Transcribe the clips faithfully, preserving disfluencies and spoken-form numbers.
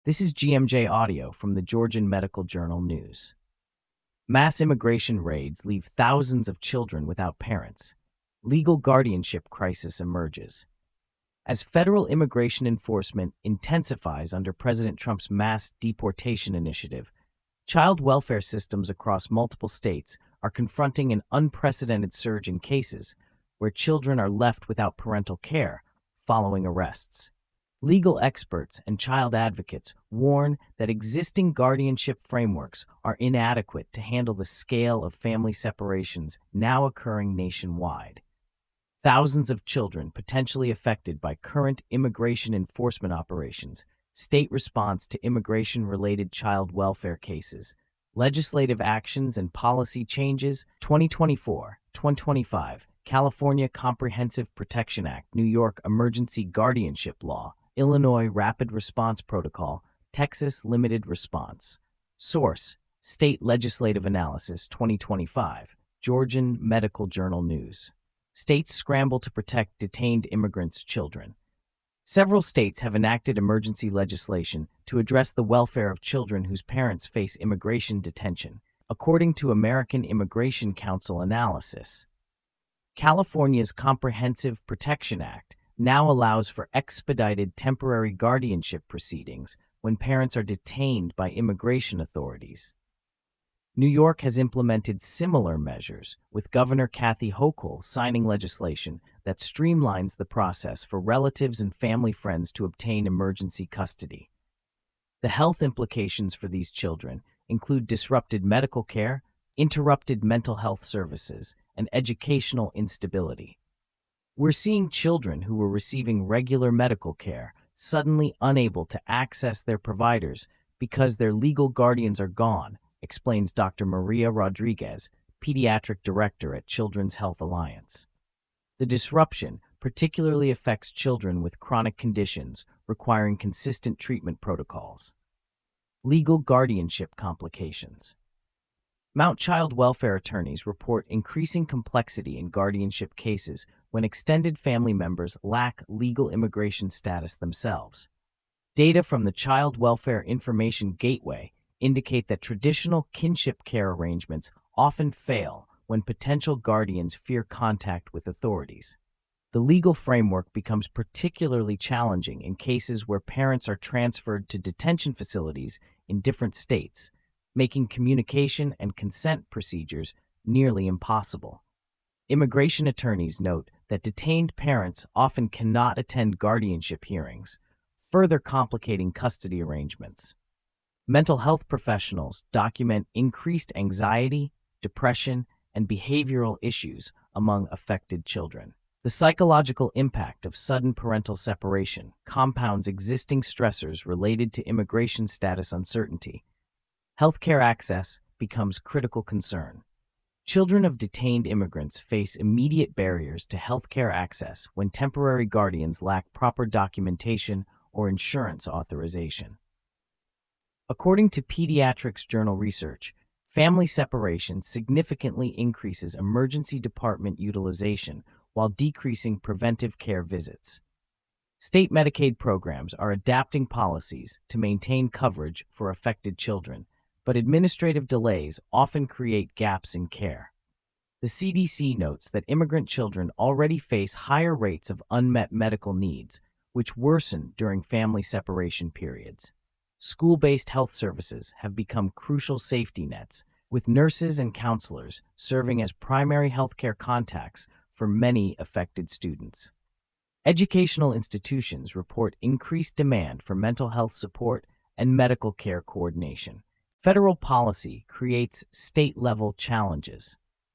This is G M J Audio from the Georgian Medical Journal News. Mass immigration raids leave thousands of children without parents. Legal guardianship crisis emerges. As federal immigration enforcement intensifies under President Trump's mass deportation initiative, child welfare systems across multiple states are confronting an unprecedented surge in cases where children are left without parental care following arrests. Legal experts and child advocates warn that existing guardianship frameworks are inadequate to handle the scale of family separations now occurring nationwide. Thousands of children potentially affected by current immigration enforcement operations, state response to immigration-related child welfare cases, legislative actions and policy changes, twenty twenty-four to twenty twenty-five, California Comprehensive Protection Act, New York Emergency Guardianship Law, Illinois Rapid Response Protocol, Texas Limited Response. Source: State Legislative Analysis twenty twenty-five, Georgian Medical Journal News. States scramble to protect detained immigrants' children. Several states have enacted emergency legislation to address the welfare of children whose parents face immigration detention, according to American Immigration Council analysis. California's Comprehensive Protection Act now allows for expedited temporary guardianship proceedings when parents are detained by immigration authorities. New York has implemented similar measures, with Governor Kathy Hochul signing legislation that streamlines the process for relatives and family friends to obtain emergency custody. The health implications for these children include disrupted medical care, interrupted mental health services, and educational instability. We're seeing children who were receiving regular medical care suddenly unable to access their providers because their legal guardians are gone, explains Doctor Maria Rodriguez, pediatric director at Children's Health Alliance. The disruption particularly affects children with chronic conditions requiring consistent treatment protocols. Legal guardianship complications. Mount Child Welfare attorneys report increasing complexity in guardianship cases when extended family members lack legal immigration status themselves. Data from the Child Welfare Information Gateway indicate that traditional kinship care arrangements often fail when potential guardians fear contact with authorities. The legal framework becomes particularly challenging in cases where parents are transferred to detention facilities in different states, making communication and consent procedures nearly impossible. Immigration attorneys note that detained parents often cannot attend guardianship hearings, further complicating custody arrangements. Mental health professionals document increased anxiety, depression, and behavioral issues among affected children. The psychological impact of sudden parental separation compounds existing stressors related to immigration status uncertainty. Healthcare access becomes critical concern. Children of detained immigrants face immediate barriers to healthcare access when temporary guardians lack proper documentation or insurance authorization. According to Pediatrics Journal research, family separation significantly increases emergency department utilization while decreasing preventive care visits. State Medicaid programs are adapting policies to maintain coverage for affected children, but administrative delays often create gaps in care. The C D C notes that immigrant children already face higher rates of unmet medical needs, which worsen during family separation periods. School-based health services have become crucial safety nets, with nurses and counselors serving as primary healthcare contacts for many affected students. Educational institutions report increased demand for mental health support and medical care coordination. Federal policy creates state-level challenges.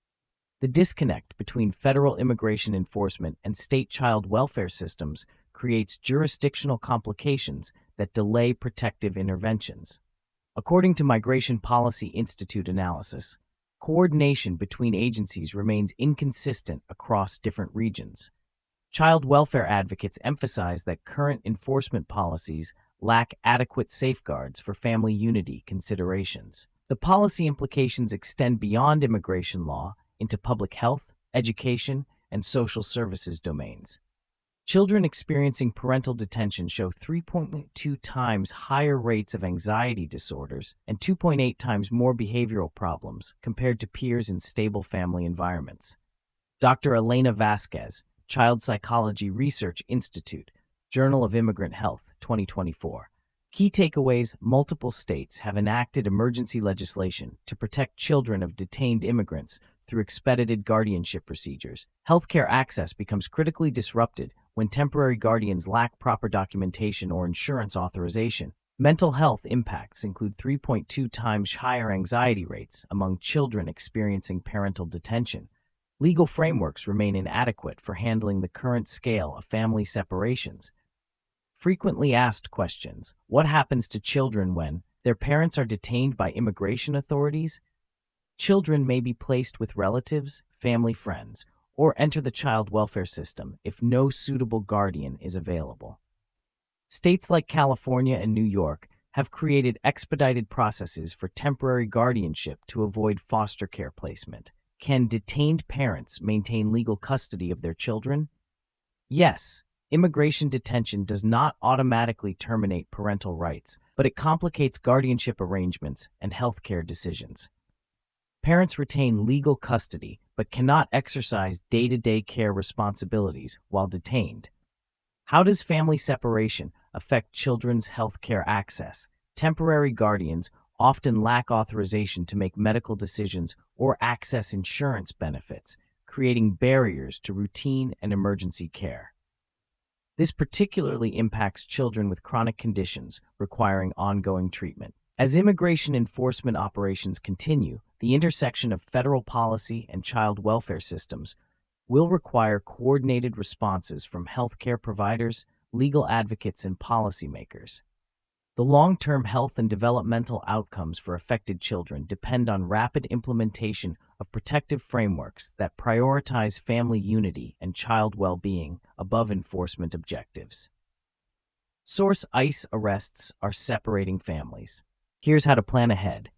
The disconnect between federal immigration enforcement and state child welfare systems creates jurisdictional complications that delay protective interventions. According to Migration Policy Institute analysis, coordination between agencies remains inconsistent across different regions. Child welfare advocates emphasize that current enforcement policies lack adequate safeguards for family unity considerations. The policy implications extend beyond immigration law into public health, education, and social services domains. Children experiencing parental detention show three point two times higher rates of anxiety disorders and two point eight times more behavioral problems compared to peers in stable family environments. Doctor Elena Vasquez, Child Psychology Research Institute, Journal of Immigrant Health, twenty twenty-four. Key takeaways: multiple states have enacted emergency legislation to protect children of detained immigrants through expedited guardianship procedures. Healthcare access becomes critically disrupted when temporary guardians lack proper documentation or insurance authorization. Mental health impacts include three point two times higher anxiety rates among children experiencing parental detention. Legal frameworks remain inadequate for handling the current scale of family separations. Frequently asked questions: what happens to children when their parents are detained by immigration authorities? Children may be placed with relatives, family friends, or enter the child welfare system if no suitable guardian is available. States like California and New York have created expedited processes for temporary guardianship to avoid foster care placement. Can detained parents maintain legal custody of their children? Yes. Immigration detention does not automatically terminate parental rights, but it complicates guardianship arrangements and healthcare decisions. Parents retain legal custody but cannot exercise day-to-day care responsibilities while detained. How does family separation affect children's healthcare access? Temporary guardians often lack authorization to make medical decisions or access insurance benefits, creating barriers to routine and emergency care. This particularly impacts children with chronic conditions requiring ongoing treatment. As immigration enforcement operations continue, the intersection of federal policy and child welfare systems will require coordinated responses from healthcare providers, legal advocates, and policymakers. The long-term health and developmental outcomes for affected children depend on rapid implementation of protective frameworks that prioritize family unity and child well-being above enforcement objectives. Source: ICE arrests are separating families. Here's how to plan ahead.